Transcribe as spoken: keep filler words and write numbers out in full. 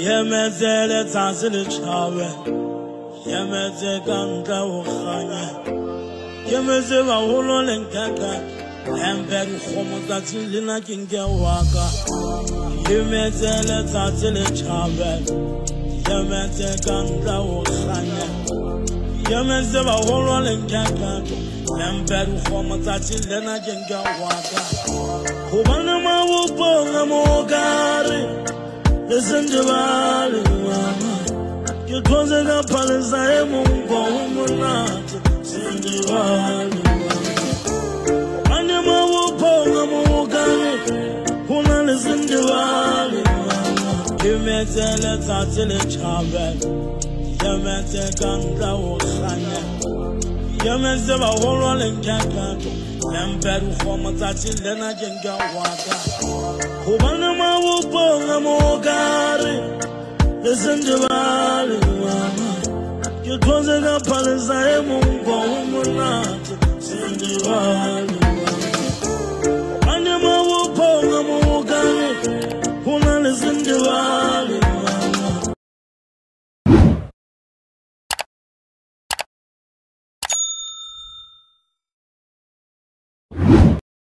Yemezele tansili chawe Yemeze ganga ukhanya Yemeze wa holo lenkaka Emberu khomo tatili na kinge waka Yemezele tansili chawe Yemeze ganga ukhanya Yemeze wa holo lenkaka Emberu khomo tatili na kinge waka Kubana mabupo na mogari Listen to all you close it up on the side, Mungo, not send you all. And your mother will pull the Mogani, who not listen to all. You may tell it out till it's covered. You may take on the Wosanya. You may say a whole rolling can't. And better form of touching than I can go water. Kubanama will pull the Mogari. Listen to all you close it up on the side, Mungo, not send you all.